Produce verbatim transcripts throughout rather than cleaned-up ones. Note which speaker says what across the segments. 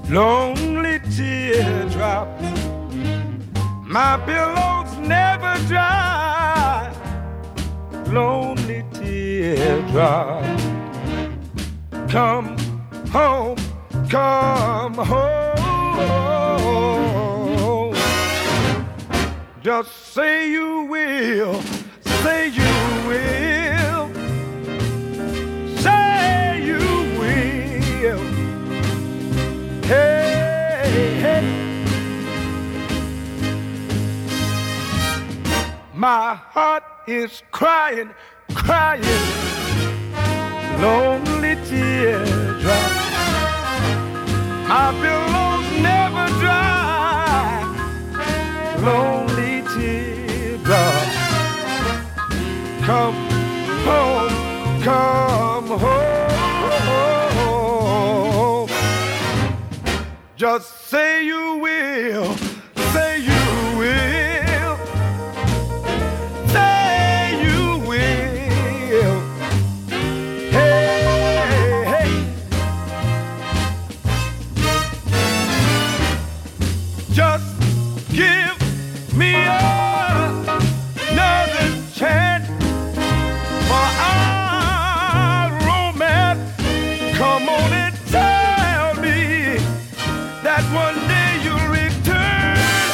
Speaker 1: lonely teardrop. My pillow's never dry, lonely teardrop. Come home, come home. Just say you will, say you will, say you will. Hey, hey. My heart is crying, crying, lonely teardrop. My pillow's never dry, lonely teardrop. Come home, come home. Just say you will, say you will, say you will. Hey, hey. Just give me another chance for our romance. Come on and tell me that one day you'll return.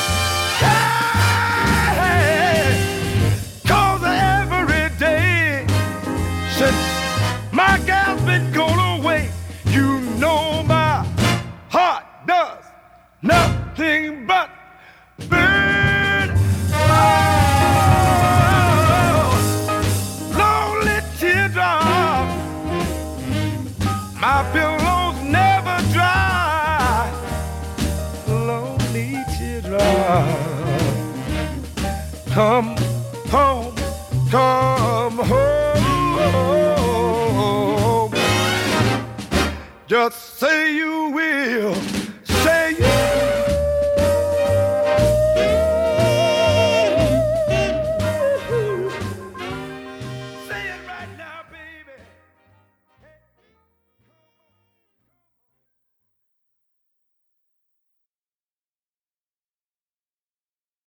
Speaker 1: Hey, 'cause every day since my gal's been gone away, you know my heart does nothing but burn. Oh, lonely teardrop. My pillow's never dry, lonely teardrop. Come home, come home. Just say you will.